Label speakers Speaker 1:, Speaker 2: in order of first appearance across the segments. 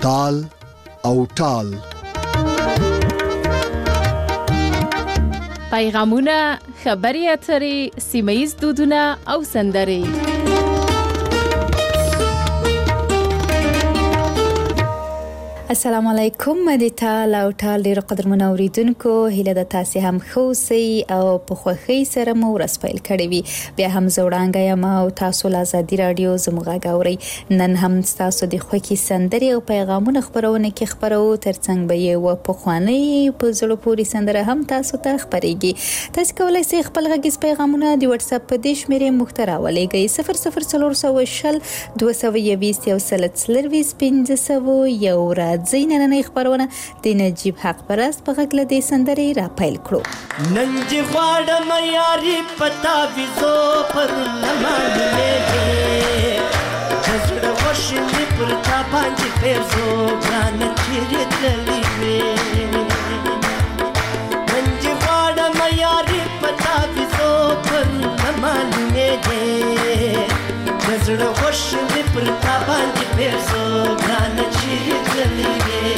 Speaker 1: تال او ټال.
Speaker 2: پیغامونه، خبري اترې، سیمه‌ییز دودونه او سندرې.
Speaker 3: السلام علیکم د ټال او ټال ډیر قدرمن اوریدونکو، هیله د تاسو هم خوسي او په خوخي سره مو ورسپیل کړی وي. بیا هم زوړانګه یم او تاسو له ازادي رادیو زموږه غوري. نن هم تاسو د خوخي سندرې او پیغامونه خبرونه کې خبرو ترڅنګ به یو په خواني په زړه پوري سندره هم تاسو ته خبريږي. تاسو کولای شئ خپل غږیز پیغامونه د واتس اپ په دیش مېره محتوا ولېږئ 00420 220 یو سلت سلروي 500 یو زیننه خبرونه د نجیب حق پرست په غږ له دې سندرې را پیل کړو.
Speaker 4: نن دې غواړم یاري پتا ویزو پر لمانځلې زړه وشلې پر تا باندې پېرزو ګران چیرې تللې نن دې غواړم یاري پتا ویزو پر لمانځلې زړه وشلې پر تا باندې پېرزو ګران چیرې تللې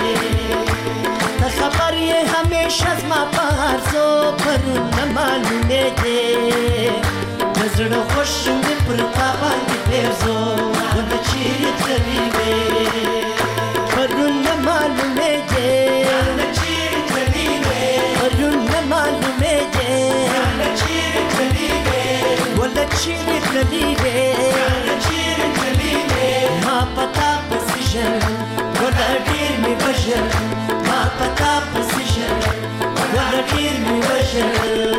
Speaker 4: خبر یہ ہمیشہ زما پارزو پر نہ معلومے دے نظر خوش میں پر تابانی پیرزو ون چیر تلی وے پر نہ معلومے دے نہ چیر تلی وے پر نہ معلومے دے نہ چیر تلی وے ون چیر تلی وے نہ چیر تلی وے ما پتا پسیجن ون دیر می بشر ما پتا پسیجن ون دیر می بشر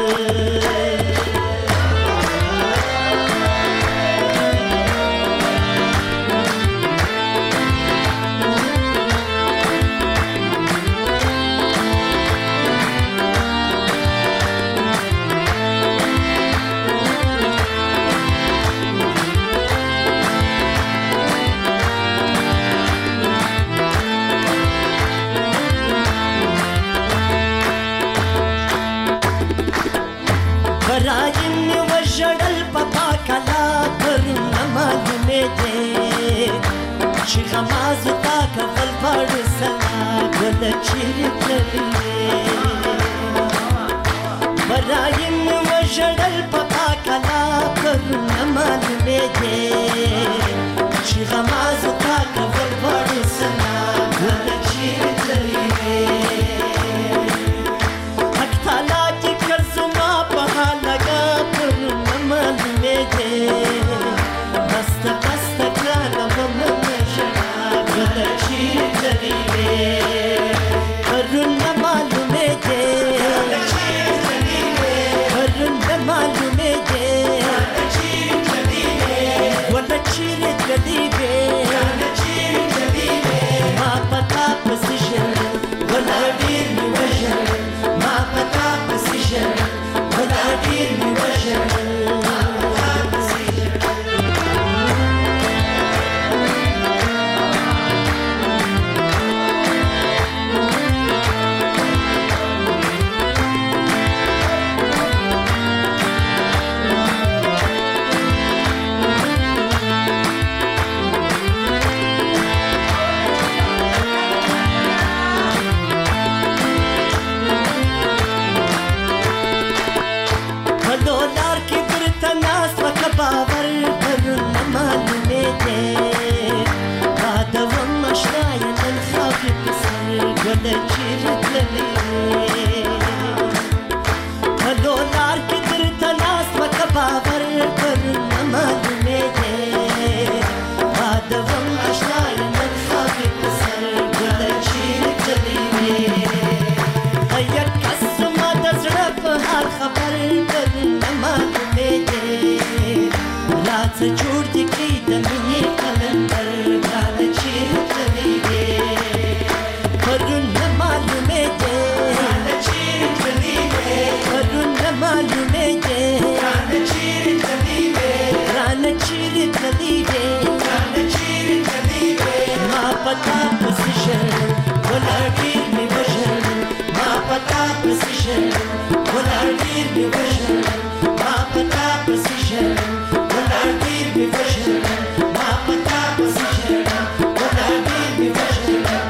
Speaker 4: راجن وجړل پپا کلا پر نماګمه دې چې غماز تا کفل پړ سلا ول چیرې راجن وجړل پپا کلا پر نماګمه دې چې غماز تا کفل پړ سلا ول چیرې What I did,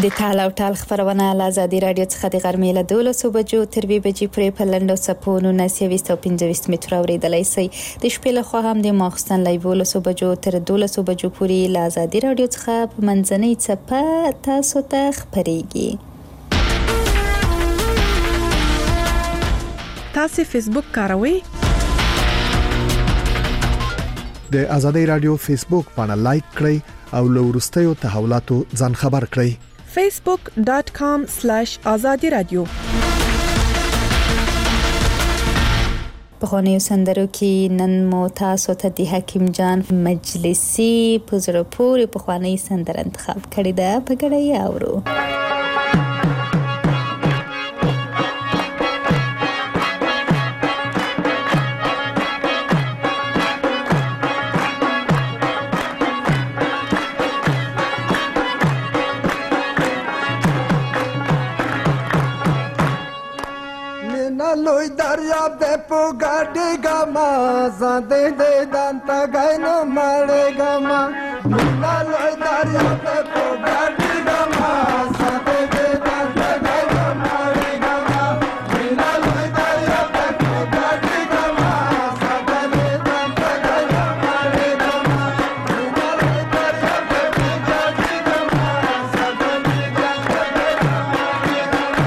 Speaker 3: د ټال او ټال خبرونه له ازادي رادیو څخه د غرمې له 12 بجو تر 2 بجې پورې په لنډو څپو 1925 متر اوریدلای شئ. د شپې له خوا هم د ماخستن له 12 بجو تر 12 بجو پورې له ازادي رادیو څخه په منځنۍ څپه تاسو ته خبرېږي.
Speaker 5: تاسو فیسبوک کاروئ؟
Speaker 1: د ازادي رادیو فیسبوک باندې لایک کړئ او له وروستیو تحولاتو ځان خبر کړئ.
Speaker 5: facebook.com/azadi radio.
Speaker 3: په خونیو سندرو کې نن مو تاسو ته د حکیم جان مجلسی په زړه پورې په خوانی سندر انتخاب کړی ده، په ګډه یې اورو.
Speaker 6: لوی دریاب د پوګاډي ګما زده د دانتا غاینو مړې ګما مینا لوی دریاب د پوګاډي ګما زده د دانتا غاینو مړې ګما مینا لوی دریاب د پوګاډي ګما زده د دانتا غاینو مړې ګما مینا لوی دریاب د پوګاډي ګما زده د دانتا غاینو مړې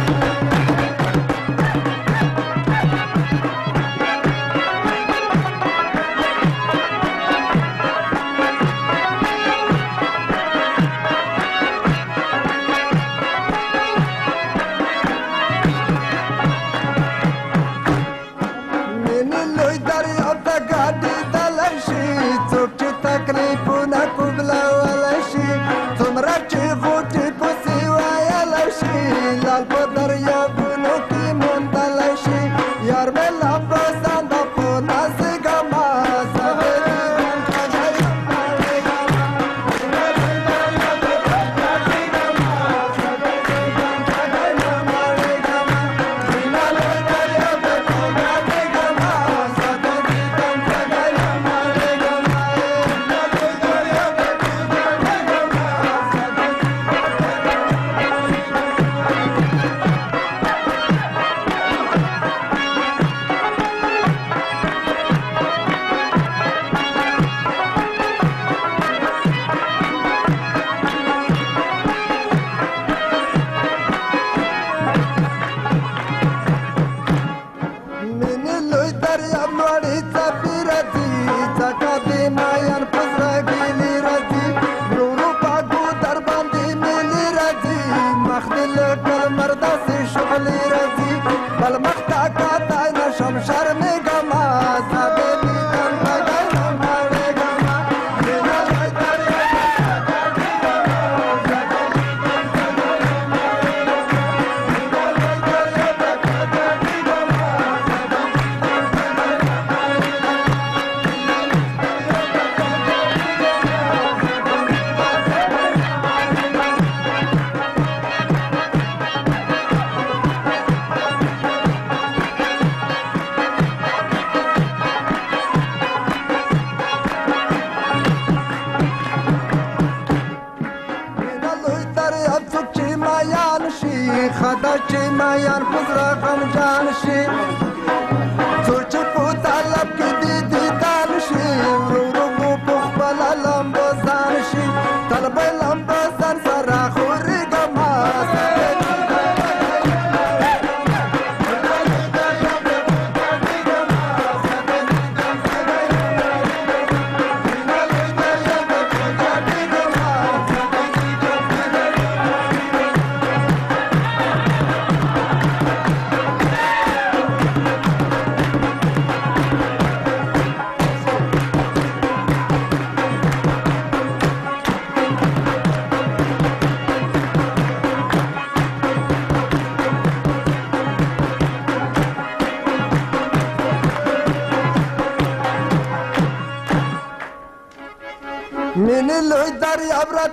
Speaker 6: مینه لوی دریاب را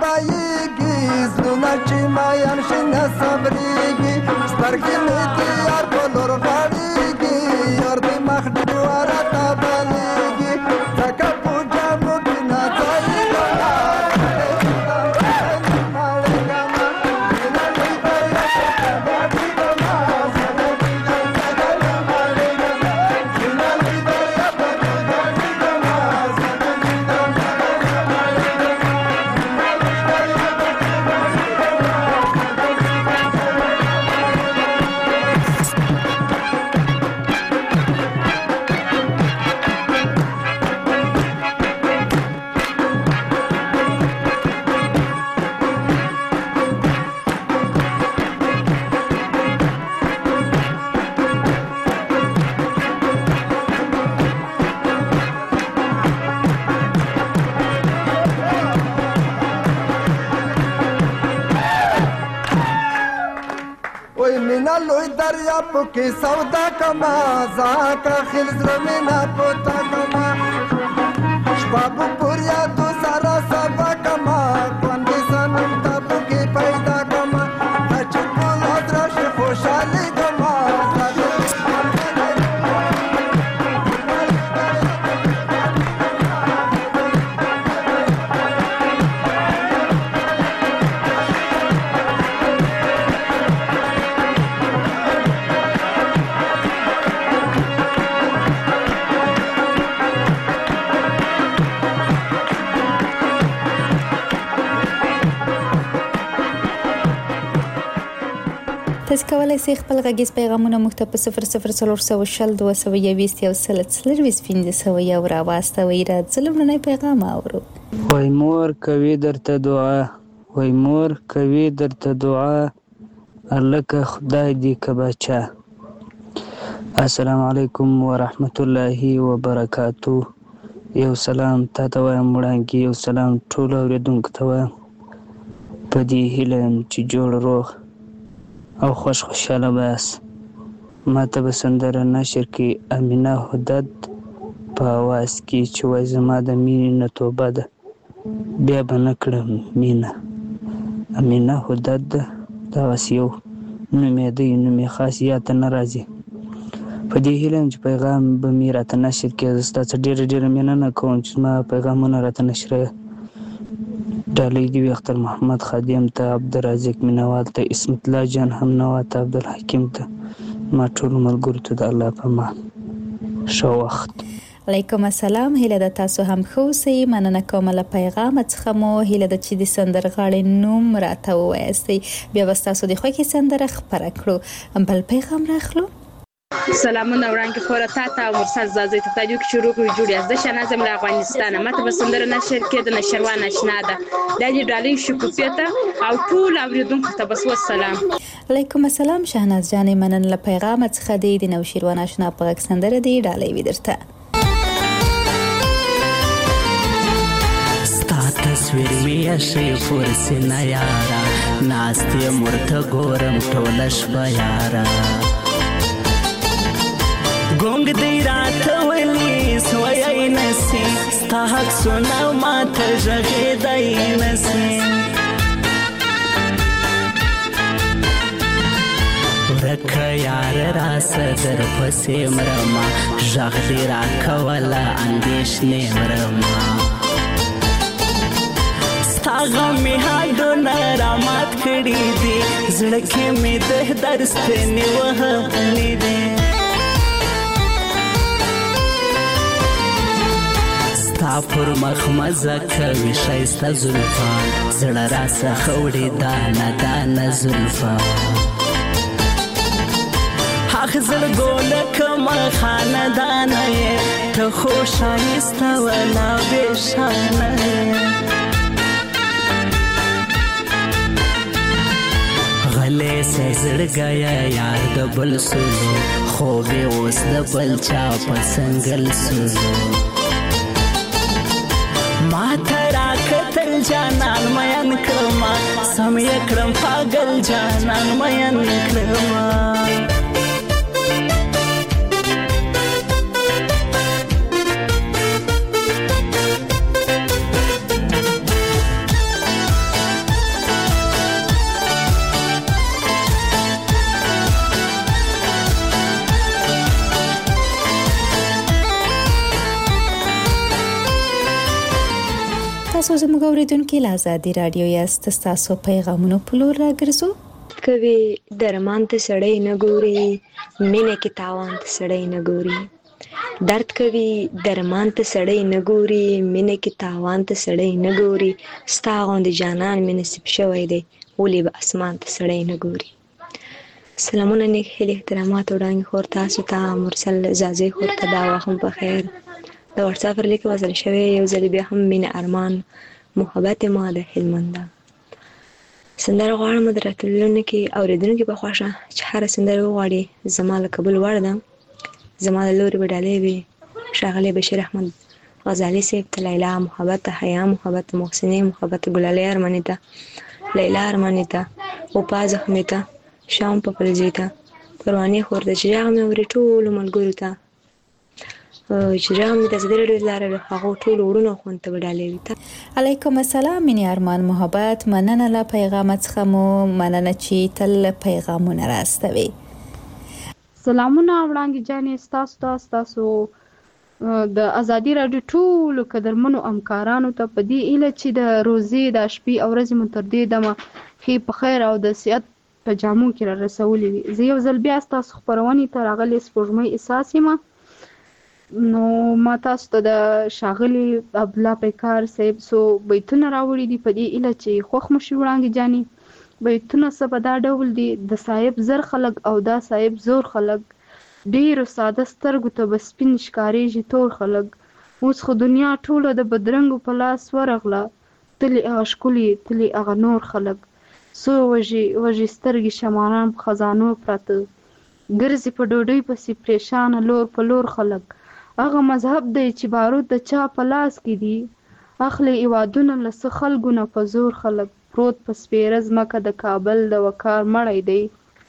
Speaker 6: تابایږي زلونه چې مایان شنه صبرېږي سترګې مې د یار په لور غاړېږي یار د مخ ډواره تابلیږي ځکه په جامو کې ناځایږي دریا پکې سودا کما زاکا خل زرمنا پتا کما شباب پوریا تو سارا سبا کما باندې سنم تاب کې پیدا کما چې په لادرش خوشاله کما
Speaker 3: تاسو کولای شئ خپل غږیز پیغامونه موږ ته په 00402015 راواستوئ. راځئ لومړنی پیغام اورو.
Speaker 7: وای مور کوي درته دعا، وای مور کوي درته دعا، الکه خدای دې کباچا. السلام علیکم ورحمت الله وبرکاتو. یو سلام تاته وایم وړاندې، یو سلام ټول اوریدونکو ته وایم. په دې هیله یم چې جوړ روغ او خوشحاله بس. ما ته به سندره نشر کې امینه هدد په اواز کې چې وای زما د مینې نه توبه ده بیا به نه کړم مینه. امینه هدد ده، دغسې یو نوم یې دی، نوم یې خاص یاد ته نه راځي. په دې هیله یم چې پیغام به مې راته نشر کې. زه ستا څخه ډېره مننه کوم چې زما پیغامونه راته نشروې. ډالۍ دې وي اختر محمد خادم ته، عبدالرزاق مینوال ته، اسمت الله جان هم نوا ته، عبدالحکیم ته، ما ټولو ملګرو ته د الله په امان. ښه وخت.
Speaker 3: علیکم السلام. هیله ده تاسو هم ښه اوسئ. مننه کوم له پیغام څخه مو. هیله ده چې د سندرغاړې نوم راته ووایاستئ، بیا به ستاسو د خوښې سندره خپره کړو. بل پیغام راخلو.
Speaker 8: سلامونه وړاندې خورا تا ته مرسل زازی ته تاجو کې شروع کړو جوړ از د شنازم له افغانستان. ماته به سندره نشر کې د نشروان آشنا ده د دې ډالۍ شکوفیته او ټول اوریدونکو ته بس والسلام.
Speaker 3: علیکم السلام شهناز جان. مننه له پیغام څخه د نوشیروان آشنا په غږ سندره دی ډالۍ وي درته.
Speaker 9: ستا تصویر می شي فرسنه یارا، ناستې مرته ګورم ټوله شپه یارا. ګونګ دی راته ولی سوی نسی، ستا حق سونه ما ته غږېدی نسی. ورکه یار راسه در پسې مرما، غږ دې راکوله اندېښنې مرما. ستا غم مې هډونه رامات کړي دي، زړه کې مې د درستنې وهلې دي. ستا پر مخ مزه کوي ښایسته زلفان، زړه راڅخه وړي دانه دانه زلفان. هغه زړګو لکه خاندانه یې، ته خو ښایسته ولا بېشانه یې. غلی سه زړګیه یار د بل سولو، خوب یې اوس د بل چا په څنګل سولو. ما ته راکتل جانان مین کړما، سم یې کړم پاگل جانان مین کړما.
Speaker 3: تاسو زموږ اوریدونکو له آزادي رادیو یاست. تاسو پیغامونه په لور راګرځو.
Speaker 10: کوي درمان ته سړی نه ګوري، مینه کې تاوان ته سړی نه ګوري. درد کوي درمان ته سړی نه ګوري، مینه کې تاوان ته سړی نه ګوري. ستا غوندې جانان مې نصیب شوی دی، ولې به اسمان ته سړی نه ګوري. سلامونه نیک هیلې احترامات وړاندې خور تاسو ته مرسل زازی خور ته دا وخت په خیر. د واتساپ پر لیک وصل شوی یو ځل بیا هم مینه ارمان محبت ما د هلمند. سندره غواړم د راتلونکي اوریدونکو په خوښه چې هر سندره وغواړي زما له قبول وړ ده. زما له لوري به ډالۍ وي ښاغلی بشیر احمد غزالي صاحب ته، لیلا محبت ته، حیا محبت ته، محسنې محبت ته، ګلالۍ ارماني ته، لیلا ارماني ته، وپا زخمي ته، شام پپلزي ته، پروانې خور ته چې هغه مې اوري ټولو ملګرو ته چې هغه مې د ازادي راډیو لاره هغه ټولو وروڼو خوند ته ډالۍ وي.
Speaker 3: علیکم السلام مینې ارمان محبت، مننه له پیغام څخه مو مننه چې تل پیغامونه راستوي.
Speaker 11: سلامونه وړاندې جانې تاسو د ازادي راډیو ټولو قدرمنو همکارانو ته په دې هیله چې د روزې د شپې او ورځې مو تر دې دمه ښې په خیر او د صحت په جامو کې را رسولې وي. زه یو ځل بیا ستاسو خپرونې ته راغلې سپوږمۍ احساس یم. نو ما تاسو ته د ښاغلي عبدالله پیکار صاحب څو بیتونه راوړي دي په دې هیله چې خوښ مو شي وړاندې جانې. بیتونه څه په دا ډول دي: د صاحب زر خلک او دا صاحب زور خلک، ډیرو ساده سترګو ته به سپین ښکارېږي تور خلک، اوس خو دنیا ټوله د بدرنګو په لاس ورغله، تلې هغه ښکلي تلې هغه نور خلک، څو وږي سترګې شماران په خزانو پراته، ګرځي په ډوډۍ پسې پریشانه لور په لور خلک، هغه مذهب دی چې بارود د چا په لاس کې دي، اخلي هیوادونه له څه خلکو نه په زور خلک، پروت په سپېره ځمکه د کابل د وقار مړی دی،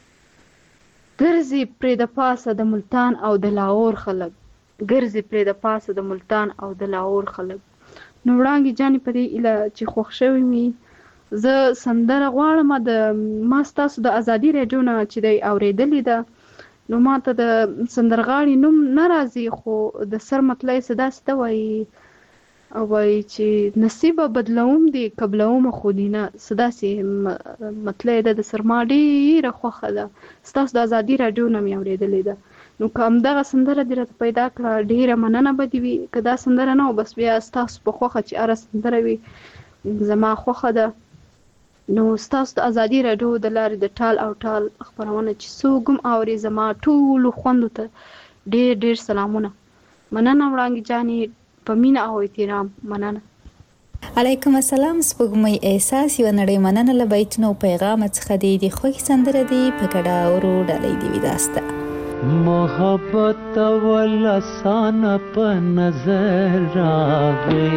Speaker 11: ګرځي پرې د پاسه د ملتان او د لاهور خلک، ګرځي پرې د پاسه د ملتان او د لاهور خلک. نو وړانګې جانې په دې هیله چې خوښ شوي وي زه سندره غواړم. ما ستاسو د ازادي راډیو نه چې دی اورېدلې ده، نو ما ته د سندرغاړي نوم نه راځي، خو د سر مطلع یې داسې ته وایي چې نصیبه بدلوم دې قبلوم خو دې نه، څه داسې مطلع یې ده. د سر ما ډېره خوښه ده، ستاسو د ازادي راډیو نه مې اورېدلې ده. نو که همدغه سندره دې راته پیدا کړه ډېره مننه به دې وي. که دا سندره نه و بس بیا ستاسو په خوښه چې هره سندره وي زما خوښه ده. نو ستاسو د ازادي راډیو د لارې د ټال او ټال خپرونه چې څوک هم اوري زما ټولو خوندو ته ډېر ډېر سلامونه. مننه وړانګې جانې، په مینه او احترام مننه.
Speaker 3: علیکم السلام سپوږمۍ احساس، یو نړۍ مننه له بیتونو او پیغام څخه دی د خوښ سندره دی په ګډا ورو ډالۍ دی وداسته.
Speaker 12: محبت ول آسان په نظر راغی،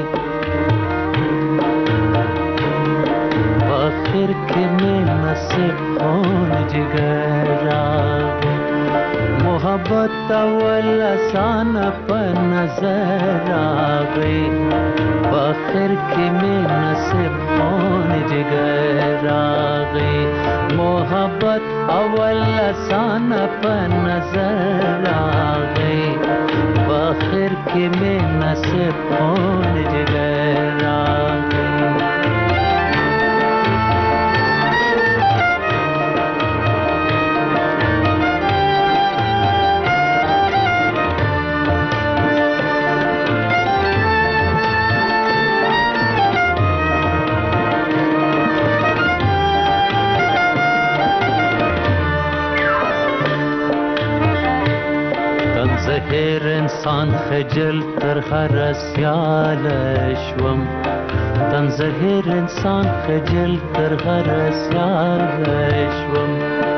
Speaker 12: آخر کې مې نصیب خون جگر راغی، محبت ول آسان په نظر راغی، آخر کې مې نصیب خون جگر راغی، محبت اول آسان په نظر راغی، آخر کې مې نصیب خون جگر راغی. هر انسان خجل تر هر سیال شوم، تنظهر انسان خجل تر هر سیال شوم،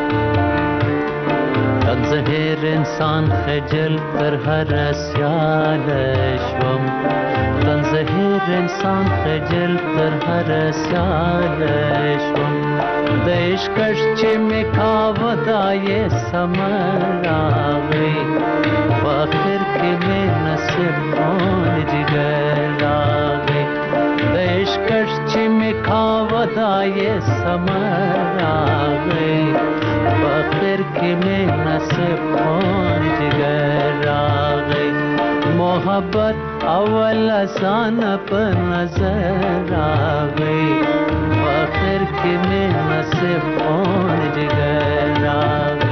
Speaker 12: تنظهر انسان خجل تر هر سیال شوم، تنظهر انسان خجل تر هر سیال شوم، د عشقش چې مې کاوه دا یې سمر راغی، آخر کې مې نصیب خون جگر راغی، د عشقش چې مې کاوه دا یې سمر راغی، آخر کې مې نصیب خون جگر راغی، محبت اول آسان په نظر راغی، آخر کې مې نصیب خون جگر راغی.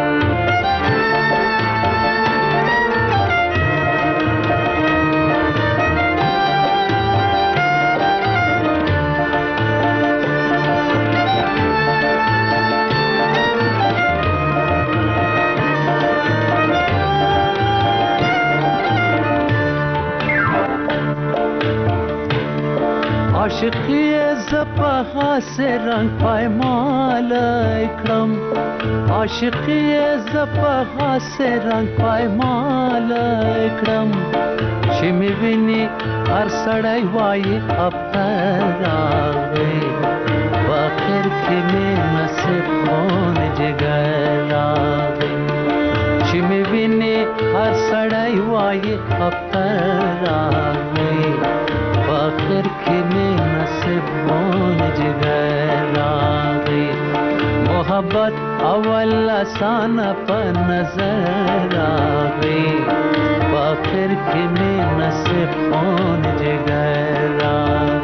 Speaker 12: عاشقی زپا حاس رنگ پایمال اکرم، عاشقی زپا حاس رنگ پایمال اکرم، چې می ویني هر سړی وایي افتر راغی، आखिर के में नसीब कौन जगह रागे चिमी बिने हर सड़ाई वाये अब तरागे आखिर के में नसीब कौन जगह रागे मोहब्बत अवल आसान पर नजर आगे आखिर के में नसीब कौन जगह रागे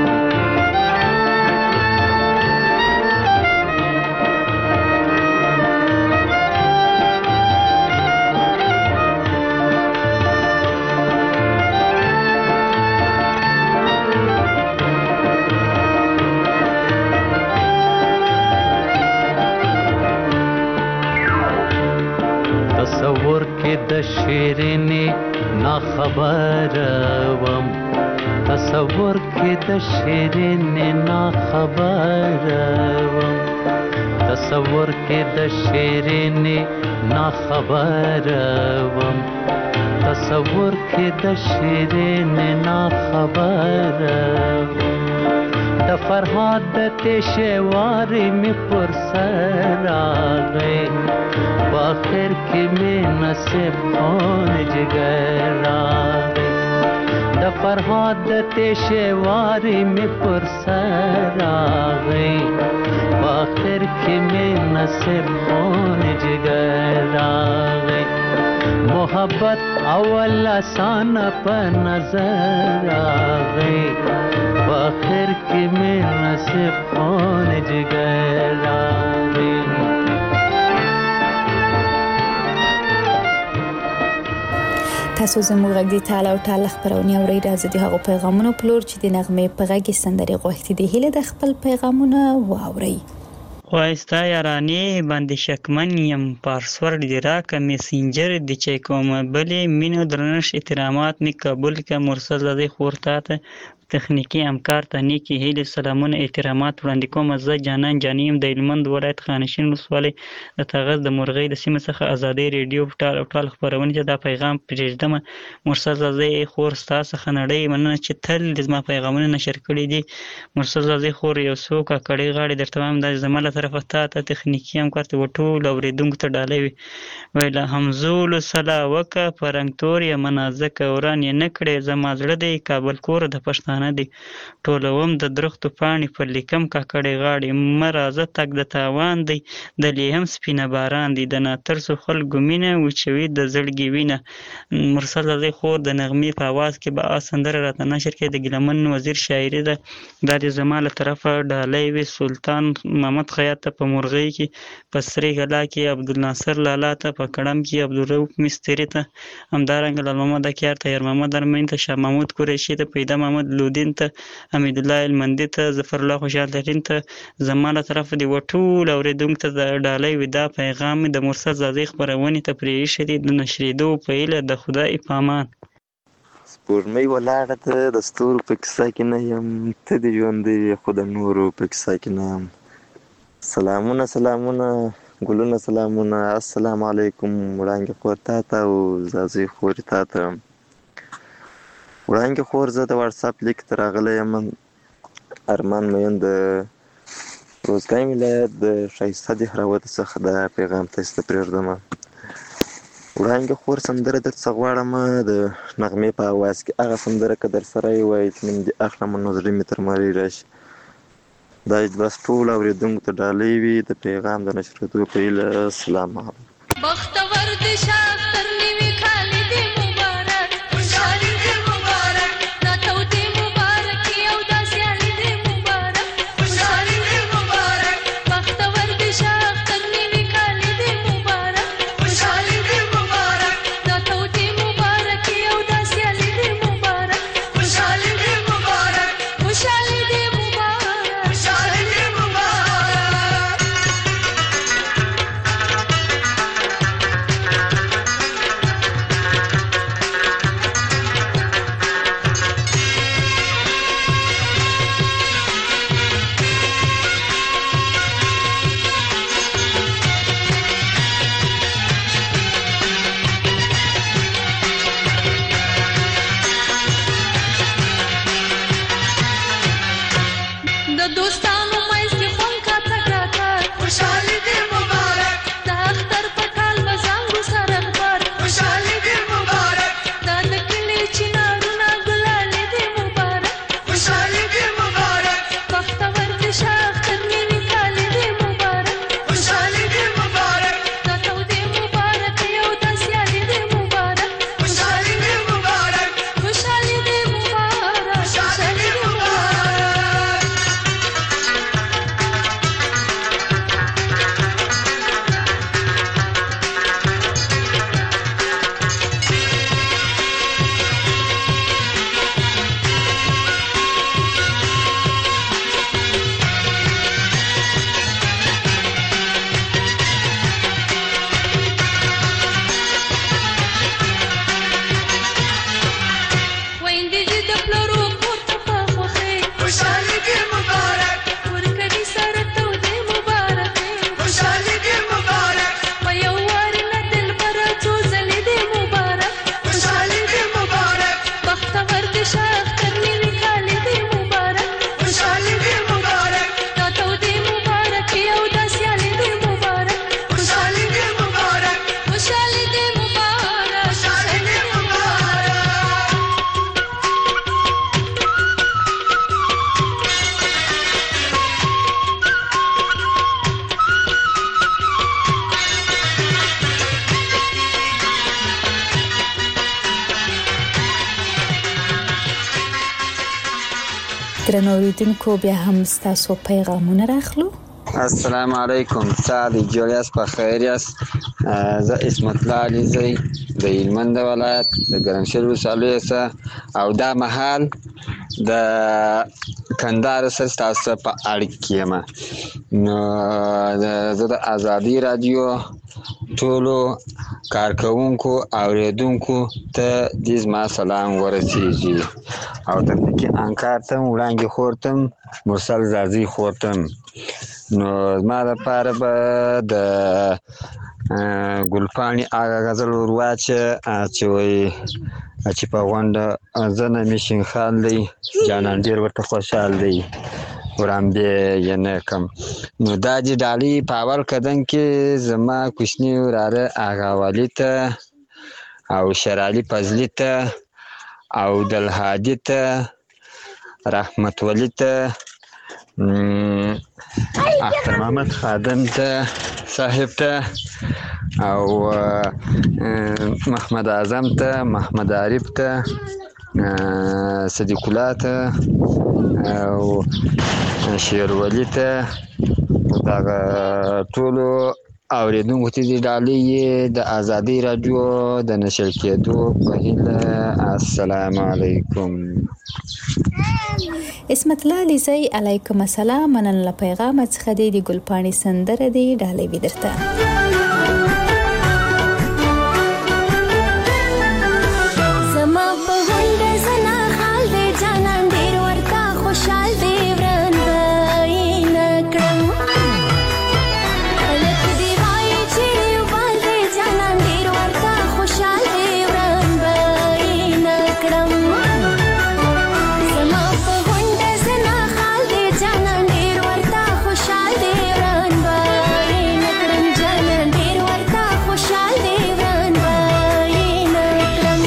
Speaker 12: تصور کې د شیرینې نا خبر وم تصور کې د شیرینې نا خبر وم تصور کې د شیرینې نا خبر وم تصور کې د شیرینې نا خبر د فرهاد د تشوارې می پر سر راغی आखिर की में नसीब कौन जगह रागे द फरहाद तेशवारी में पुरसर रागे आखिर की में नसीब कौन जगह रागे मोहब्बत अवल आसान पर नजर आगे आखिर की में नसीब कौन जगह रागे
Speaker 3: تاسو زموږ غږ دی تعالی او تعالی خبرونه اورئ راځي د هغو پیغامونو پلور چې د نغمه په غږ سندري غوښتي دي هله د خپل پیغامونه واورئ
Speaker 13: وایستا یارانی باندې شکمن یم پاسورډ دی راکه میسنجر دی چې کوم بلې مینو درنش احترامات می قبول ک مرسل زده خورته تخنیکی همکار ته نیکی هیله سلامونه احترامات وړاندې کوم زه جانان جانیم د هلمند ولایت خانشین ولسوالۍ د تغز د مرغۍ د سیمې څخه ازادي ریډیو ټال خبرونه چې دا پیغام پرېږدم مرسل زده خور ستاسو څخه نړۍ مننه چې تل د زما پیغامونه نشر کړي دي مرسل زده خور یو څوک کړي غاړي در تمام د زماله طرفه ته تخنیکی همکار ته وټول اوریدونکو ته ډالوي ویله همزول صلا وک پرنګتور یا منازک اوران یې نکړي زما زړه دی کابل کور د پښتانه دی ټولوم د درختو پاڼې پر لیکم کاکړې غاړې مرازه تک د تاوان دی د لیهم سپینه باران دی د ناترسو خلکو مینه وچوي د زړګي وینه مرسل زده خور د نغمې په आवाज کې به سندره راته نشر کې د ګلمن وزیر شاعري ده د زماله طرفه ډالۍ وی سلطان محمد خیاط په مرغۍ کې پسري غلا کې عبدالناصر لالا ته په کړم کې عبدالرؤف مستری ته همدارنګ لال محمد کیار ته ير محمد ارمین ته شاه محمود قریشی ته پیدا محمد لودین ته حمید الله المندی ته ظفر الله خوشحال ترین ته زماله طرف دی وټول اوریدونکو ته ډالۍ ودا پیغام د مرسل زده خبرونه ته پریښی د نشریدو په اله د خدای پامان
Speaker 14: سپورمۍ ولاړه ته د ستورو په کیسه کې نه یم ته د ژوندې خو د نورو په کیسه کې نه یم سلامونه ګلونه سلامونه السلام علیکم وړانګې خور تا ته او زازي خورې تا ته وړانګې خور زه د واتساپ لیک ته راغلی یم ارمان مین د روزګان ولایت د ښایسته دهراوت څخه دا پیغام تاسو ته پرېږدم وړانګې خور سندره درڅه غواړم د نغمې په اواز کې هغه سندره که در سره یې وایي چې نوم دې اخلم نو زړه مې تر مړی راشي دا بس ټول اورېدونکو ته ډالۍ وي د پیغام د نشرېدو په هیله سلام علیکم
Speaker 15: بختور دې شاطر نیوي خالي دې مبارک خوشالي دې مبارک ناتو دې مبارک یو داسې علي دې مبارک خوشالي دې مبارک بختور دې شاطر نیوي خالي دې مبارک خوشالي دې مبارک ناتو دې مبارک یو داسې علي دې مبارک خوشالي دې مبارک خوشالي دې
Speaker 3: درنو اوریدونکو بیا هم ستاسو پیغامونه راخلو.
Speaker 16: السلام علیکم. سعد جوړیاس په خیر یاست؟ زه اسمت الله علیزی د هلمند ولایت د ګرمسیر ولسوالۍ څخه او دا مهال د کندهار سره ستاسو په اړیکه کې یم. نو زه د ازادي رادیو ټولو کارکوونکو اوریدونکو ته دې زما سلام ورسیږي او تخنیکي انکار ته وړاندې خورتم مرسل زازي خورتم. نو زما لپاره به د ګلپاڼې هغه غزل ور واچه چې وایي چې په غونډه زه نه مې شینخال دی جانان ډېر ورته خوشحال دی وړاندې یې نه کړم. نو دا دې ډالۍ په اول قدم کې زما کوچني وراره اغا والي ته او شرالي فضلي ته او دلهادي ته رحمت ولی ته اختر محمد خادم ته صاحب ته او محمد اعظم ته محمد عارف ته صدیق الله ته او شیر ولی ته دغه ټولو اوریدونکو ته دې ډالۍ د ازادي رادیو د نشر کېدو په هیله. السلام علیکم.
Speaker 3: اسمت الله علیزی علیکم السلام. مننه پیغام څخه د ګلپاڼې سندره دی ډالۍ بدرته.
Speaker 15: زما په غونډه زنا حال دی جانان ډېر ورته خوشحال دی وران به یې نه کړم هلک دې وایي چې یوبال دی جانان ډېر ورته خوشحال دی وران به یې نه کړم. زما په غونډه زنا حال دی جانان ډېر ورته خوشحال دی وران به یې نه کړم جانان ډېر ورته خوشحال دی وران به یې نه کړم.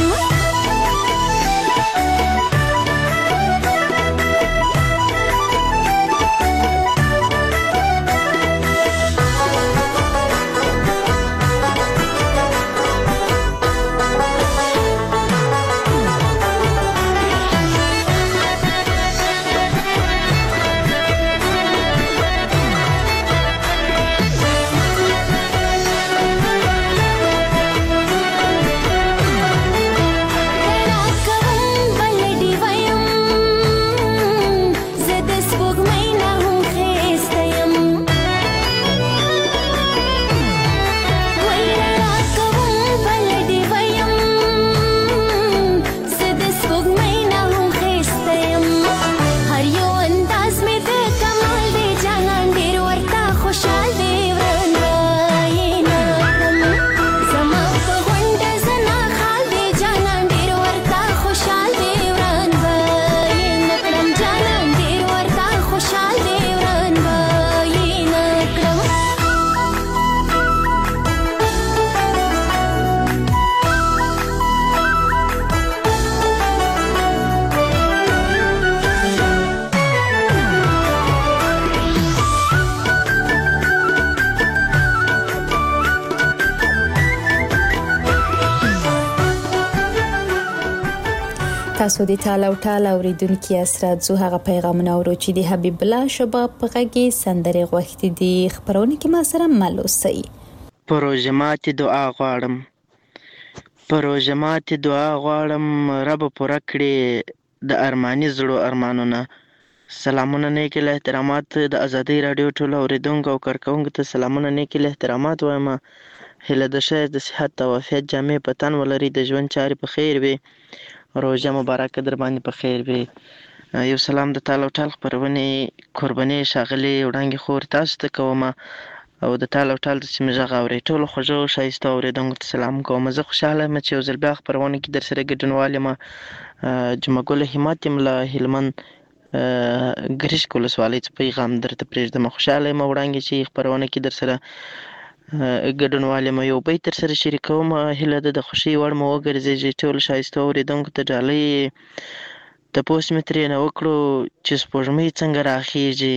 Speaker 3: تاسو د ټال او ټال اوریدونکو اسرات زو هغه پیغامونه اورو چې د حبیب الله شباب په غږی سندره غوښتي دي خبرونه کې ما سره ملوسي.
Speaker 17: پروژمات دعا غواړم پروژمات دعا غواړم رب پوره کړي د ارماني زړو ارمانونه. سلامونه نیک له احترامات د ازادي رادیو ټولو اوریدونکو او کارکونکو ته سلامونه نیک له احترامات وایم. هله د شهر د صحت او عافیت جامع پتن ولري د ژوند چارې په خیر وي. روزه مبارکه در باندې په خیر وي. یو سلام د تال او ټال خبرونه قرباني شاغلي وړاندې خور تاسو ته کوم او د تال او ټال د سیمه ژغه اوري ټول خوږو شایسته اوریدونکو ته سلام کوم. زه خوشاله یم چې یو ځل بیا خبرونه کې در سره ګډونوال یم. جمعګل همت یم له هلمند ګریش ولسوالۍ څخه پیغام درته پرېږدم. خوشاله یم وړاندې چې خبرونه کې در سره ګډونوال یم. یو بیت تر سره شریکوم هیله ده د خوښۍ وړ مو وګرځي. ټول شایسته اوریدونکو ته ډالۍ تپوس مې ترې نه وکړو چې سپوږمۍ څنګه راخیږي.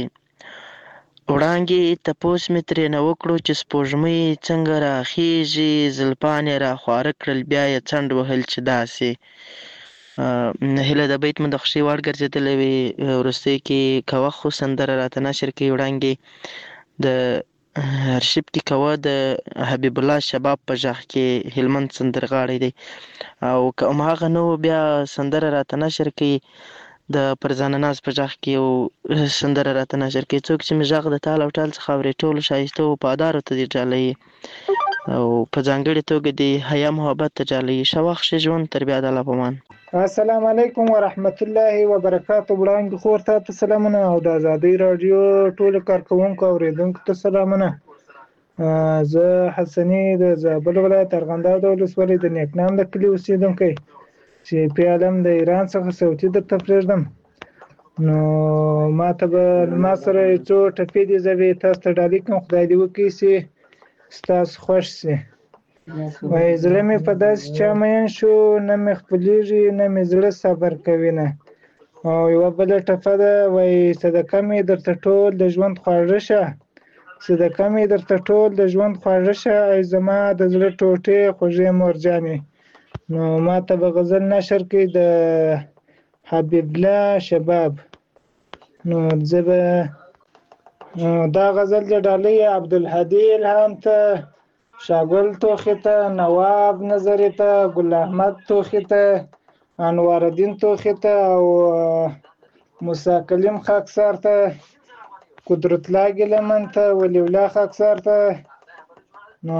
Speaker 17: وړانګې تپوس مې ترې نه وکړو چې سپوږمۍ څنګه راخیږي. زلفان یې راخواره کړل بیا یې څنډ وهل چې داسې هیله د بیت مو د خوښۍ وړ ګرځېدلی وي. وروستیو کې کوه خو سندره راته نشر کوي وړانګې د ارشیب کې کوه د حبیب الله شباب په غږ کې هلمند سندرغاړی دی، او که هماغه نه و بیا سندره راته نشر کوي د فرزانه ناز په غږ کې یو سندره راته نشر کوي. څوک چې مې غږ د تال او ټال څخه اوري ټولو ښایستو وفادارو ته دې ډالۍ او په ځانګړې توګه د حیا محبت ته ډالۍ. ښه وخت ښه ژوند تر بیا د الله په امان.
Speaker 18: السلام علیکم ورحمت الله وبرکاتو. وړاندې خور ته سلامونه او د ازادۍ راډیو ټولو کارکوونکو او اوریدونکو ته سلامونه. زه حسني د زابل ولایت ارغنداب د ولسوالۍ د نیکنام د کلي اوسېدونکی چې پیالم د ایران څخه صوتي درته پرېږدم. نو ما ته به ما سره یو څو ټپې دي، زه به تاسو ته ډالۍ کړم. خدای دې وکړي چې ستاسو خوښ شي. وایي زړه مې په داسې چا مین شو، نه مې خپلېږي نه مې زړه صبر کوي نه. او یوه بله ټپه ده، وایي صدقه مې درته ټول د ژوند خواږه شه، صدقه مې درته ټول د ژوند خواږه شه، ای زما د زړه ټوټې خوږې مورجانې. نو ما ته به غزل نشر کړي د حبیب الله شباب. نو زه به دا غزل د ډالۍ عبدالهادي الهام ته، شاګل توخي ته، نواب نظري ته، ګل احمد توخي ته، انوار الدین توخي ته او موسی کلیم خاکسار ته، قدرت الله ګیلمن ته، ولی الله خاکسار ته. نو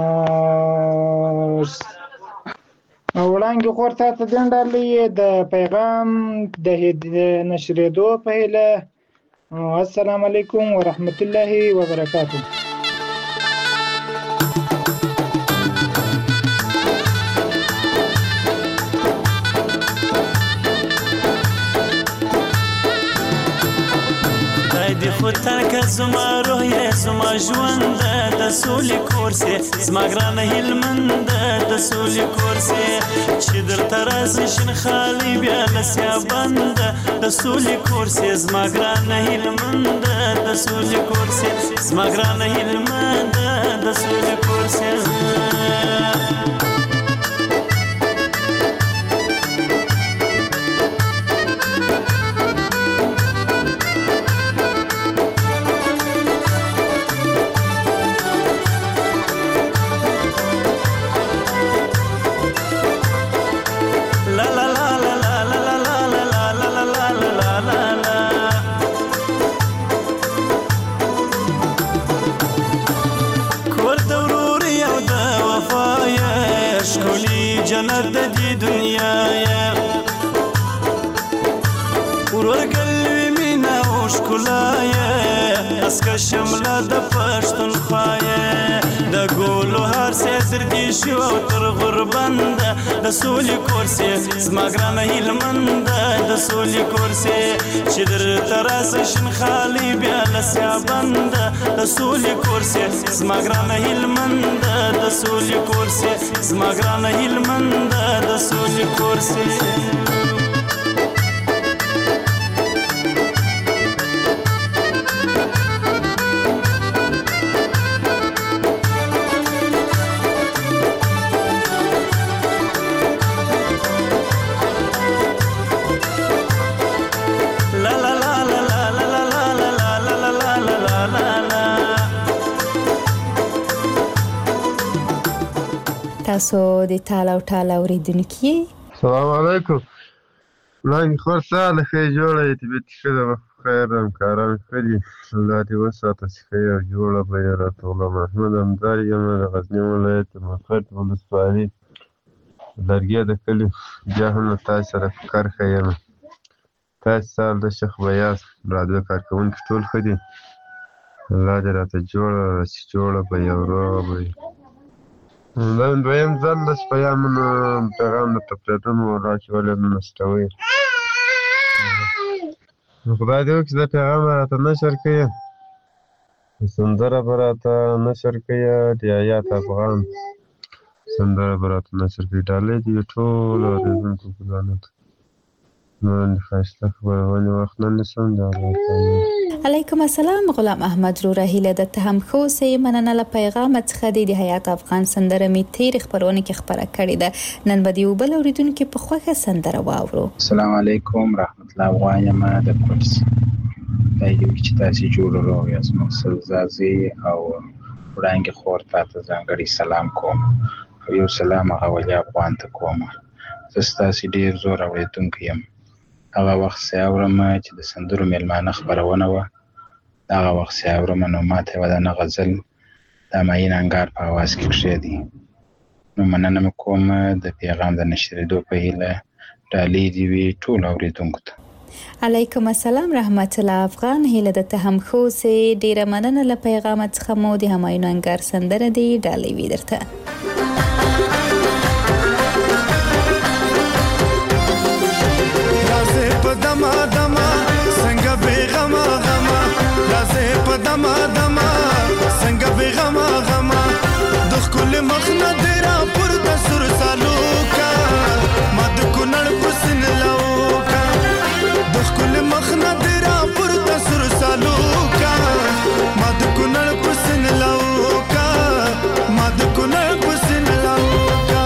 Speaker 18: وړاندې خور ته دین ډالۍ د پیغام د نشرېدو په هیله. السلام علیکم ورحمت الله وبرکاتو.
Speaker 19: دی خو ترکه زما روح یې زما ژوند د سولې کور سې، زما ګرانه هلمند د سولې کور سې، چې درته راځي شین خالي بیا لسیا بند د سولې کور سې، زما ګرانه هلمند د سولې کور سې، زما ګرانه هلمند د سولې کور سې. جنت د دې دنیا یا ورورګلوي مینا او ښکلا یا اسکه شمله د پښتونخوا یا د ګلو هر څه تر دې شو او تر غربند د سولې کور سې، زما ګرانه هلمند د سولې کور سې، چې درته راسه شین خالي بیا لسیا بند د سولې کور سې، زما ګرانه هلمند د سولې کور سې، زما ګرانه هلمند د سولې کور سې.
Speaker 3: تاسو د تال او ټال اوریدونکي.
Speaker 20: السلام علیکم. وړاندې خور ساله ښه جوړه یې طبیعت ښه ده، خیر همکاران ښه دي، الله دې وساته چې ښه یې جوړه به یې راته. غلام محمد همدار یم د غزني ولایت مخټ ولسوالي لرګي د کلي. بیا هم له تاسو سره فکر ښه یم. تاسو سال د شیخ بیاس راډیو کارکوونکي ټول ښه دي، الله دې راته جوړه چې جوړه به یې روغه به یې. دا دویم ځل د پیغامونو پیغام درته پرېږدم راچولې نستوي. خدای دې وکړي چې دا پیغام به راته نشر کړي، سندره به راته نشر کړي، د حیات افغان سندره به راته نشر کړي. ډالۍ دې ټولو اورېدونکو ګلانو ته. من ښایسته خبرونه وخت نه نسم د
Speaker 3: علیکم السلام غلام احمد رو هیله د ته هم خو سي مننه له پیغام څخه د حیات افغان سندره می تیر خبرونه کې خبره کړې ده نن به دی وبل اوریدونکو په خوخه سندره واورو.
Speaker 21: السلام علیکم رحمت الله وایم د کورس دا یو چې تاسو جوړ راو یاست مسل زازي او وړاندې خور ته ځانګړي سلام کوم او یو سلام غوړی افغان ته کوم. زستا سي ډیر زور اوریدونکو یم. هغه وخت سه اورم چې د سندرو ملمانه خبرونه و هغه وخت سه اورم نو ماته ودانه غزل د ماین انګار په आवाज کې کړی دي. نو مننه کوم د پیغام د نشریدو په هیله ډالې دی وی ټول اوریدونکو ته.
Speaker 3: علیکم السلام رحمت الله افغان هیله د ته هم خو سي ډیر مننه له پیغام څخه مو د هماین انګار سندره دی ډالې وی درته.
Speaker 19: دما دما څنګه بیغما غما لازه په دما دما څنګه بیغما غما د خپل مخنه درا پر د سر سالو کا مد کونړ پسن لوکا د خپل مخنه درا پر د سر سالو کا مد کونړ پسن لوکا مد کونړ پسن لوکا.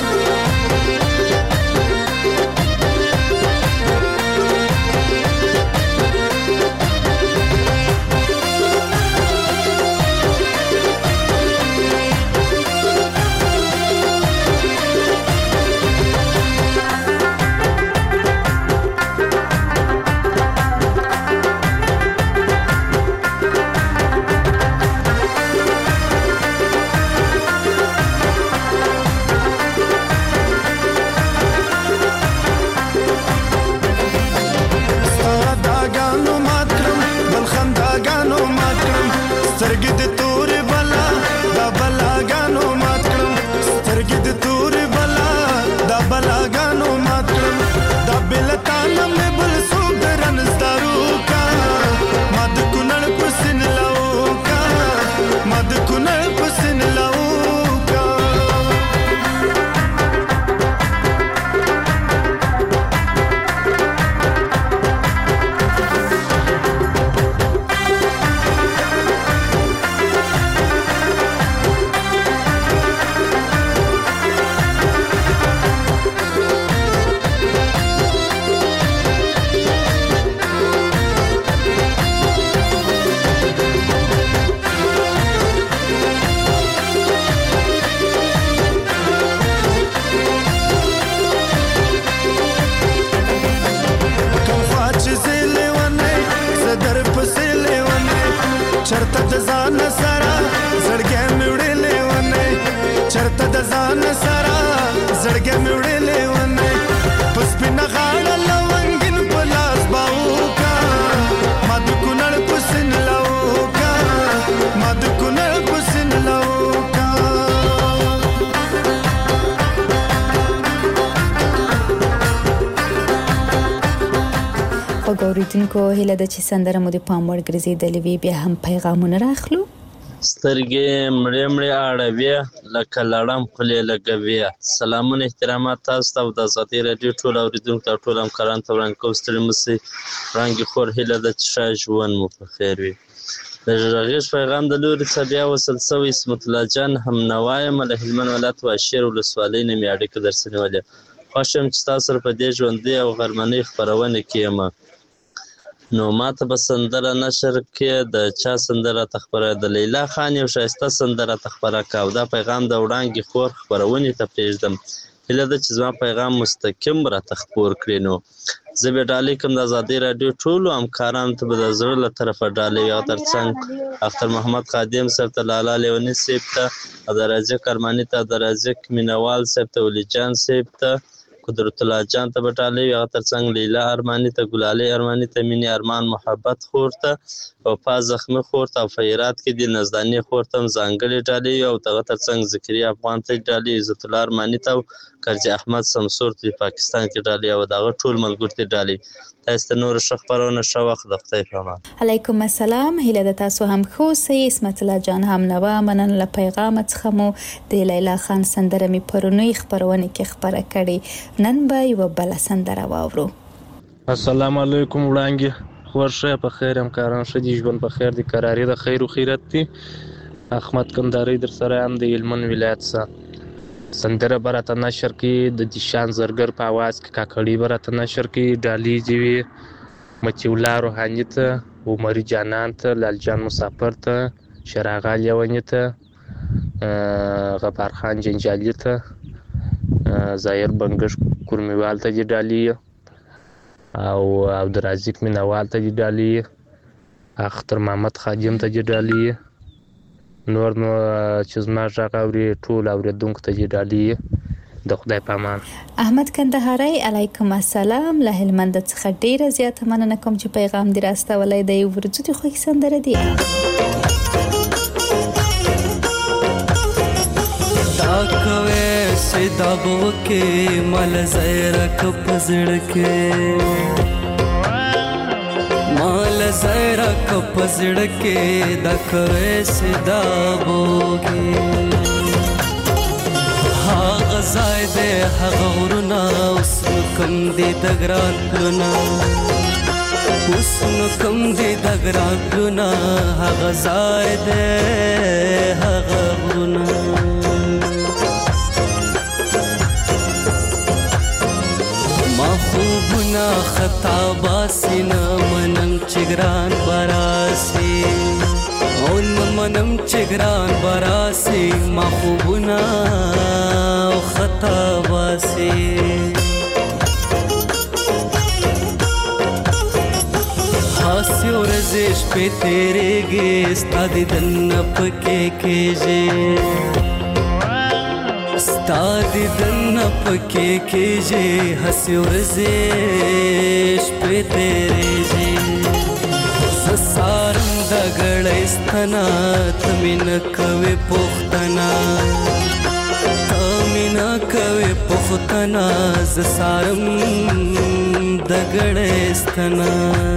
Speaker 19: سترګې د تور بلا دا بلاګانو مات کړم سترګې د تور بلا دا بلاګانو مات کړم دا بلتانه مې بل څوک درنستارو کا ما د کونړ پسن لاو کا ما د کونړ پسن لاو کا. چرته د ځان سره زړګې مې وړلې ونه چرته د ځان سره زړګې مې وړلې ونه پس پنه غاړه لونګین په لاس باو کا ما د کونړ پسن لاو کا ما د کونړ پسن لاو کا.
Speaker 3: وګوریدونکو هیله د چې سندره مو د پام وړ ګرځېدلې وي بیا هم پیغامونه راخلو.
Speaker 22: سترګې مړې مړې اړوي لکه لړم خولې لګوي. سلامونه احترامات تاسو ته د ازادي رادیو ټول اوریدونکو ته ټول همکارانو ته وړاندې کوم. ستړي مشئ. وړاندې خور هیله ده چې ښه ژوند مو په خیر وي. د غږیز پیغام د لوري څخه بیا وصل شوی اسمت الله جان هم نوایم له هلمند ولایت واشیر ولسوالۍ نه مې اړیکه درسره نیولې. خوښ یم چې تاسو سره په دې ژوندۍ او غرمنۍ خپرونه کې یم. نو ماته به سندره نشر کې د چا سندره تخبره د لیلا خان یو شایسته سندره تخبره کا او دا پیغام د وړاندې خور خبرونې ته پرېږدم. هیله ده چې زما پیغام مستقیم را تخبور کړي. نو زه به ډالۍ کوم د ازادي رادیو ټولو همکارانو ته به د زړه له طرفه ډالۍ او ترڅنګ اختر محمد خادم صاحب ته لالا لیونی صاحب ته او د رازق ارماني ته د رازق مینوال صاحب ته ولی جان صاحب ته قدرت الله جان ته بټالې او ترڅنګ لیلا ارماني ته ګلالي ارماني ته مینی ارمان محبت خور ته او پاز زخمی خور ته فیرات کې د نزدانی خور ته ځانګړي ډالۍ او دغه ترڅنګ ذکریا افغان ته ډالۍ عزت الله ارماني ته کرجی احمد سمسور ته پاکستان کې ډالۍ او دغه ټول ملګرو ته ډالۍ. تاسو نور شخبرونه شو وخت د خدای په امان.
Speaker 3: علیکم السلام. هیله د تاسو هم خو سي اسمت الله جان هم نوا منن له پیغام څخه مو د لیلا خان سندره می پرونی خبرونه کې خبره کړي. نن به یو بل سندره واورو.
Speaker 2: السلام علیکم وړانګې خور ښه په خیر یم کاران ښه دي ژوند په خیر دی کراري د خیر و خیرت دی احمد کندهاري در سره یم د هلمند ولایت څخه سندره به راته نشر کړي د دیشان زرګر په اواز کې کاکړي به راته نشر کړي ډالۍ دې وي متیولا روحاني ته عمري جانان ته لال جان مسافر ته شراغا لیوني ته غفار خان جنجالي ته ظاهر بنګش کورمیوال ته دې ډالۍ او عبدالرزاق مینوال ته دې ډالۍ اختر محمد خادم ته دې ډالۍ نور نو چې زما غږ اوري ټول اوریدونکو ته دې ډالۍ د خدای په امان.
Speaker 3: احمد کندهاري علیکم السلام له هلمند څخه ډیره زیاته مننه کوم چې پیغام دې راستولای دی ورځو دې خوښ سندره دی
Speaker 9: تا کوي سیدا بو کې مل زهره کپ زړ کې مال زهره کپ زړ کې دا کوي سیدا بو کې هغه ځای دې هغه ورنا اوس کوم دې دګران کړنا اوس کوم دې دګران کړنا هغه ځای دې هغه ورنا ما خوبنا خطا باسینا منم چګران براسی اون منم چګران براسی ما خوبنا خطا باسی हास्य रजिश पे तेरे गे स्तादी दन्न पके केजे स्तादी दन्न पके केजे हास्य रजिश पे तेरे जे ससारम दगड़स्तना तमिन कवे पुख्तना तमिन कवे पुख्तना ससारम दगड़स्तना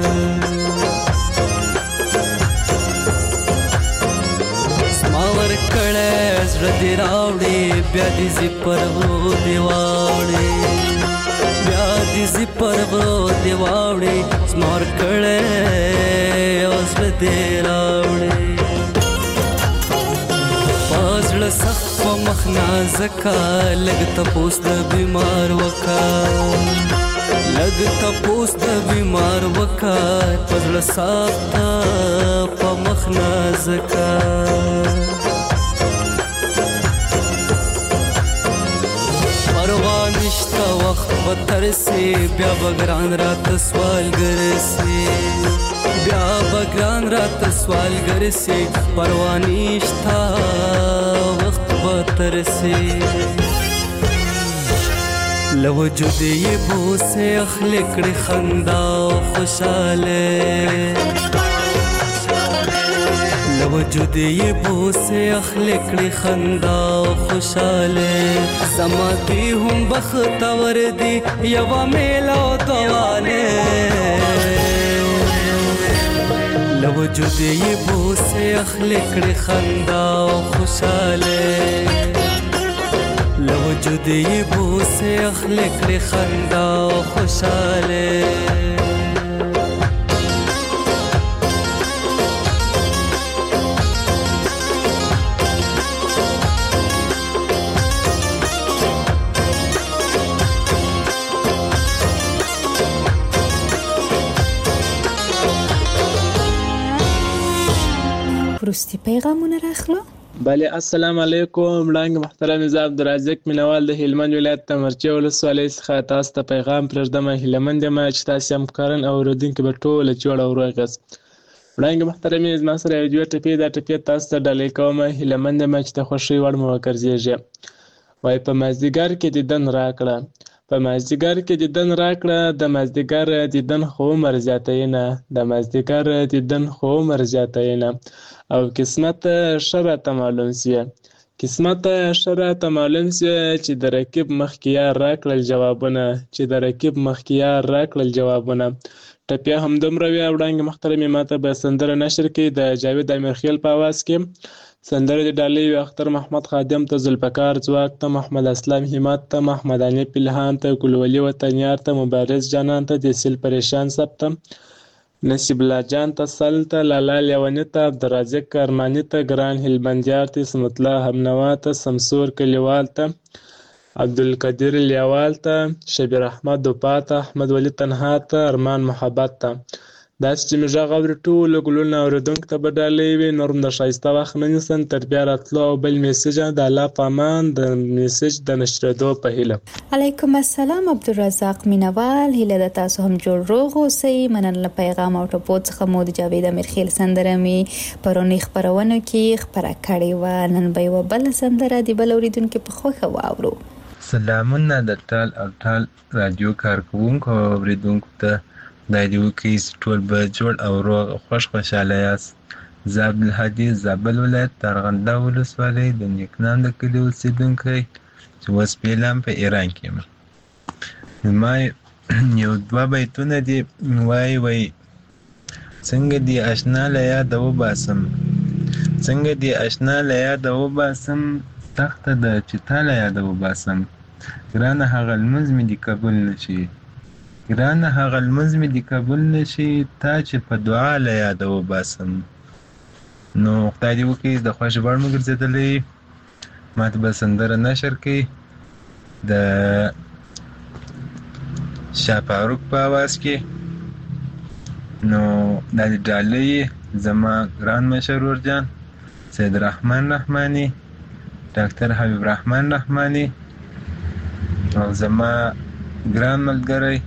Speaker 9: कड़े रदी रावड़े ब्यादी जिपरवो देवावड़े ब्यादी जिपरवो देवावड़े स्मार कड़े रदी रावड़े पाजड़ सख्त मखना जका लगता पोस्ट बीमार वका लगता पोस्ट बीमार वका पाजड़ सख्त मखना जका परवानिश्ता वक्त बतर से ब्या बगरान रात सवाल गर से ब्या बगरान रात सवाल गर से परवानिश्ता वक्त बतर से लवजुद ये बो से अखलकड़ खंदा खुशाले लवजुद ये बो से अखलकड़ खंदा खुशाले समाती हूँ बख्तवर दी यवा मेला दवाले लवजुद ये बो से अखलकड़ खंदा खुशाले लवजुद ये बो से अखलकड़ खंदा खुशाले
Speaker 3: وروستي پیغامونه راخلو.
Speaker 4: بله السلام علیکم وړانګ محترم زه عبدالرزاق مینوال د هلمند ولایت تمرچی ولسوالۍ څخه تاسو ته پیغام پرېږدم هیلهمند یم چې تاسو هم کارن او اورېدونکي به ټول جوړ او روغ یاست. وړانګ محترم زما سره یو دوه ټپې دا ټپې تاسو ته ډالۍ کوم هیلهمند یم چې د خوښۍ وړ مو وګرځېږي. وای په مازدیګر کې دیدن راکړه په مازدیګر کې دیدن راکړه د مازدیګر دیدن خو عمر زیاتوي نه د مازدیګر دیدن خو عمر زیاتوي نه او قسمت ښه راته معلوم سوی قسمت ښه راته معلوم سوی چې د رقیب مخکې یار راکړل جوابونه چې د رقیب مخکې یار راکړل جوابونه. ټپیا همدومره وي وړانګې محترمې ماته به سندره نشر کړي د جاوید امیرخیل په اواز کې سندره د ډالۍ وي اختر محمد خادم ته، ذوالفقار ځواک ته، محمد اسلم همت ته، محمد حنیف الهام ته، ګلولي وطنیار ته، مبارز جانان ته، تحصیل پریشان صاحب ته، نصیب الله جان ته، سل ته، لالا لیوني ته، عبدالرازق ارماني ته، ګران هلمندیار ته، اسمت الله همنوا ته، شمسور کلیوال ته، عبدالقدیر لیوال ته، شبیر احمد دوپا ته، احمد ولی تنها ته، ارمان محبت ته. داسې چې مې غږ اوري ټولو ګلونو اورېدونکو ته به ډالۍ وي. نور هم د ښایسته وخت نه نیسم تر بیا راتلو او بل میسج د الله په امان د میسج د نشرېدو په هیله.
Speaker 3: علیکم السلام عبدالرزاق مینوال، هیله ده تاسو هم جوړ روغ اوسئ. مننه له پیغام او ټپو څخه مو د جاوید امیرخیل سندره مې پرونی خپرونو کې خپره کړې وه. نن به یوه بله سندره د بل اورېدونکي په خوښه واورو.
Speaker 1: سلامونه د ټال او ټال رادیو کارکوونکو او اورېدونکو ته. خدای دې وکړي ټول به جوړ او روغ خوشحاله یاست. زه عبدالهادي زابل ولایت د ارغنده ولسوالۍ د نیکنام د کلي اوسېدونکی چې اوس فعلاً په ایران کې یم. زما یو دوه بیتونه دي وایي څنګه دې اشنا له یاده وباسم، څنګه دې اشنا له یاده وباسم، سخته ده چې تا له یاده وباسم. ګرانه هغه لمونځ مې دې قبول نه شي، ګرانه هغه لمونځ مې دې قبول نه شي، تا چې په دعا له یاده وباسم. نو خدای دې وکړي د خوښې وړ مو ګرځېدلی، ما ته به سندره نشر کړي د شاه فاروق په اواز کې. نو دا د ډالۍ زما ګران مشر ورجان سید رحمان رحماني، ډاکټر حبیب رحمان رحماني او زما ګران ملګری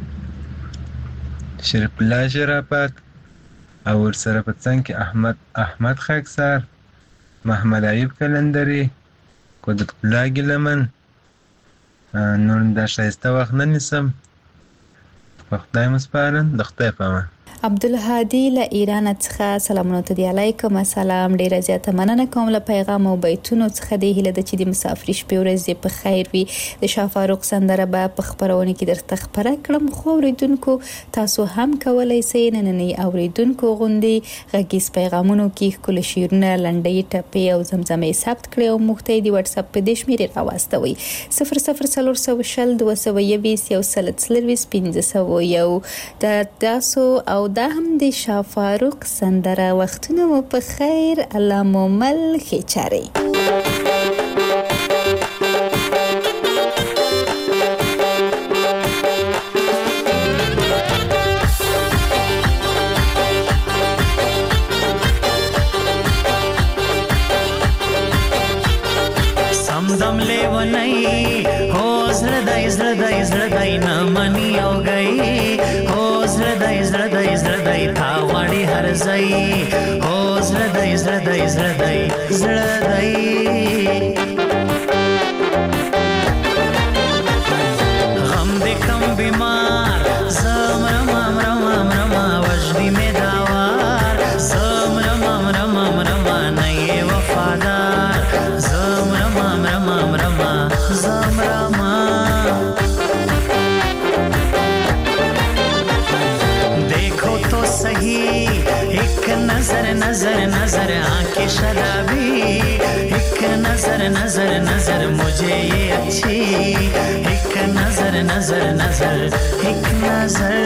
Speaker 1: شریف الله شرافت او ورسره په څنګ کې احمد خاکسار، محمد ایوب کلندري، قدرت الله ګیلمن. نور دا ښایسته وخت نه نیسم، په خدای مو سپارم، د خدای په امان.
Speaker 3: عبدالهادي له ایران څخه سلامونه ته دی. علیکم السلام، ډیره زیاته مننه کوم له پیغام او بیتونو څخه. دی هیله ده چې د مسافري شپې ورځې په خیر وي. د شاه فاروق سندره به په خپرونه کې درته خپره کړم، خو اوریدونکو تاسو هم کولی شئ نننی اوریدونکو غوندې غږیز پیغامونو کې ښکلي شعرونه، لنډۍ، ټپې او زمزمې ثبت کړئ او موږ ته یې د وټساپ په دې شمېرې راواستوئ 00420 221 1501. د تاسو او دا هم د شاه فاروق سندره. وختونه مو په خیر، الله مو مل ښې چارې.
Speaker 5: سمدم لیونی هو زړه دای نه منی او گئی، هو زړه دای تا غواړي هر ځای، هو زړه دای غم دې کم بیمار زم رما وجدی می داوار زم رما نه وفادار زم رما देखो तो सही एक नजर आंखें शराबी, एक नजर मुझे ये अच्छी, एक नजर एक नजर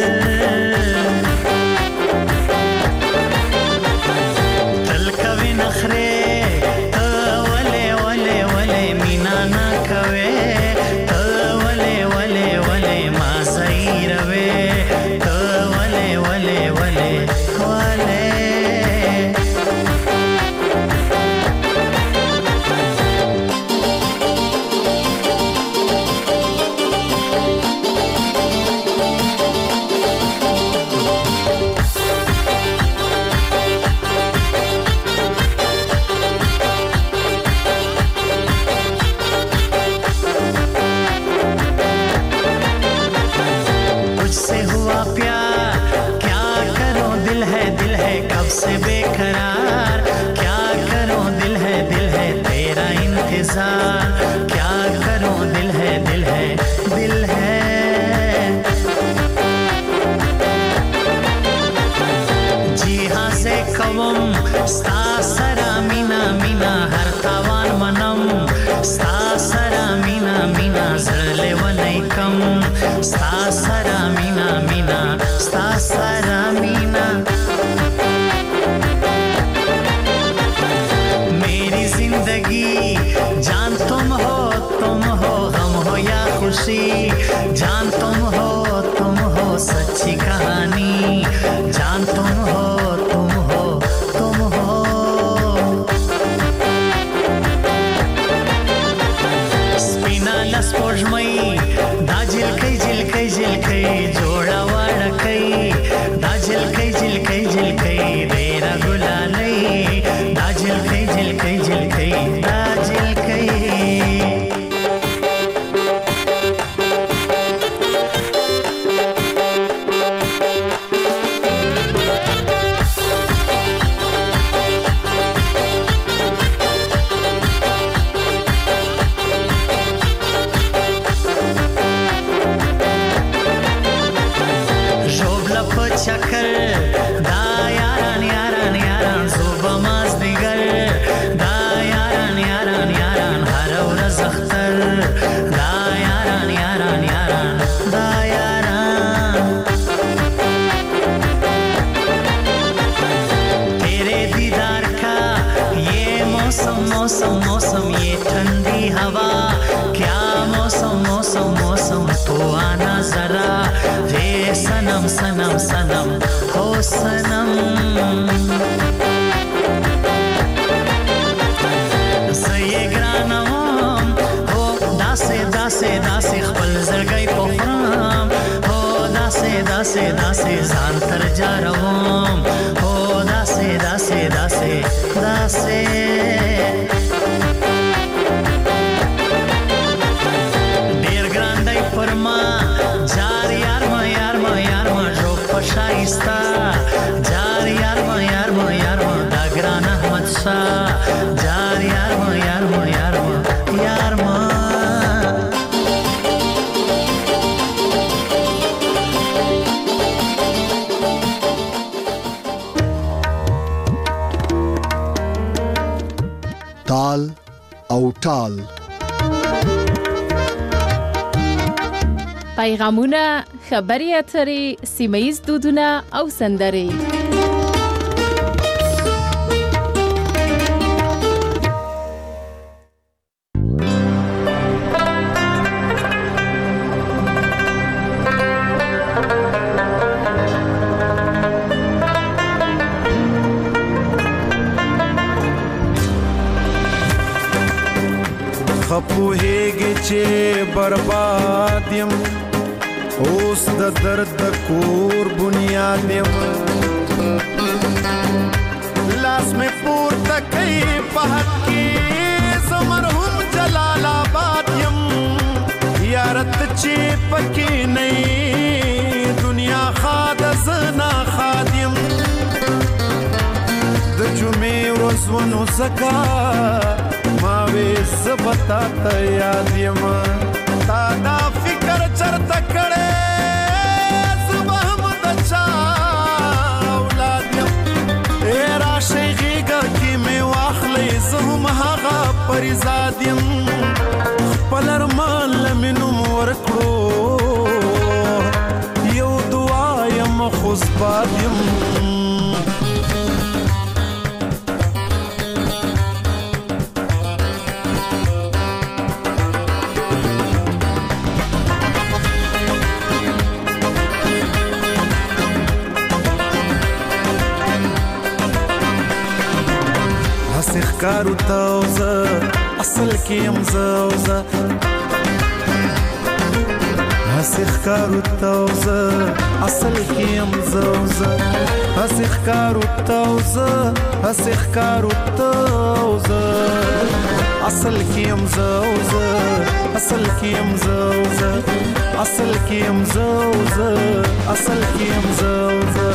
Speaker 5: तल कभी नखरे तो वले मीना ना कवे तो वले माँ सही रवे तो वले से बेकरार क्या करूं, दिल है तेरा इंतजार, क्या करूं, दिल है जी हाँ से कवम स्ता सरा मीना چکر دا یاران یاران یاران صبح مازدیګر دا یاران یاران یاران هر ورځ اختر دا یاران یاران یاران دا یاران تیرے دیدار کا یہ موسم موسم موسم یہ ٹھنڈی ہوا کیا موسم موسم موسم تو آنا ذرا رے سنم سنم سنم ہو سنم زه ګرانوم هو داسې داسې داسې خپل زړګی پخورم هو داسې داسې داسې ځان تر جاروم هو داسې داسې داسې داسې ډېر ګران دی پر ما جار یار ما یار ما یار ما ژوب په شایسته جار یار ما یار ما یار ما دا ګران احمد شاه جار یار ما یار ما یار ما یار ما
Speaker 6: تال او ټال
Speaker 7: پیغامونه خبري اترې سیمه‌ییز دودونه او سندرې
Speaker 19: خپوهیږي چې برباد یم اوس د درد د کور بنیاد یم لاس مې پورته کوي په حق کې زه مرحوم جلال آباد یم یارت چې پکې نه دنیا خاد زنا خادم د جمعې ورځ ونو زکا ما وې زبتا ته یاد یم تا دا فکر چرته کړې زبه هم د چا اولاد یم ای راشئ غېږه کې مې واخلئ زه هم هغه پریزاد یم خپل ارمان له مې نوم ورکړو یو دعا یم خوزباد یم کارو تاوزه اصل کې امزاوزه هسخ کارو تاوزه اصل کې امزاوزه هسخ کارو تاوزه هسخ کارو تاوزه اصل کې امزاوزه اصل کې امزاوزه اصل کې امزاوزه اصل کې امزاوزه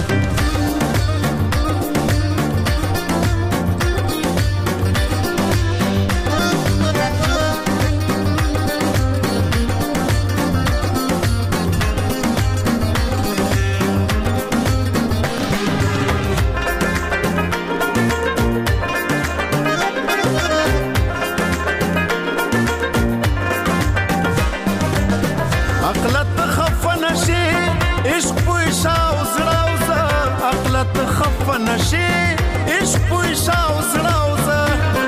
Speaker 19: نشي عشق پوي شاو زړاوزه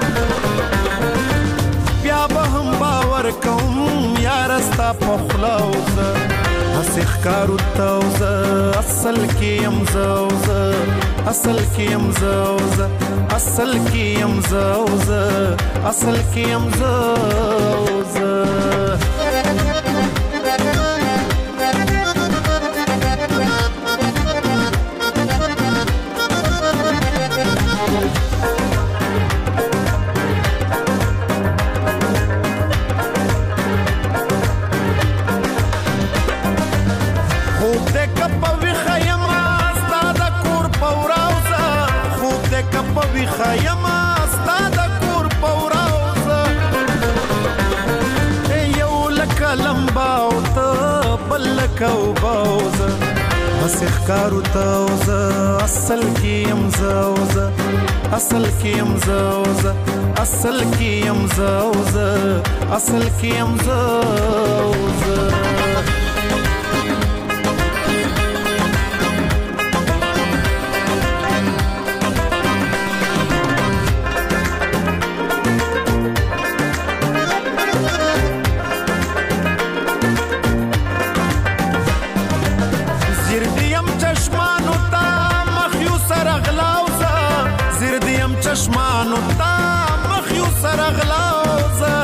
Speaker 19: بیا به هم باور کوم یار ستا په خلاوزه هسې ښکارو تاوزه اصل کې امزاوزه اصل کې امزاوزه اصل کې امزاوزه اصل کې امزاوزه خیمه ستا د کور په وراوزه یو لکه لمبا او ته بل لکه اوبه اوزه
Speaker 8: هسې ښکارو ته او زه اصل کې یم زه او زه اصل کې یم زه او زه اصل کې یم زه او زه اصل کې یم زه او زه چشمانو تا مخیو سرغلاوزه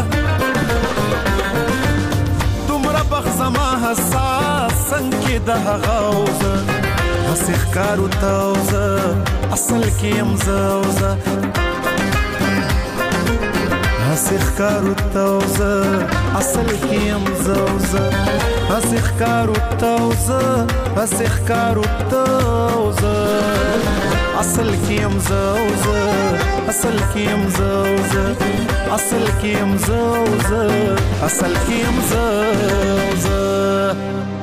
Speaker 8: دومره بخت زما حساس څنګه د هغوزه هسې ښکارو ته او زه اصل کې یم زه او زه هسې ښکارو ته او زه اصل کې یم زه او زه هسې ښکارو ته او زه هسې ښکارو ته او زه اصل کې یم زه او زه اصل کې یم زه او زه اصل کې یم زه او زه اصل کې یم زه او زه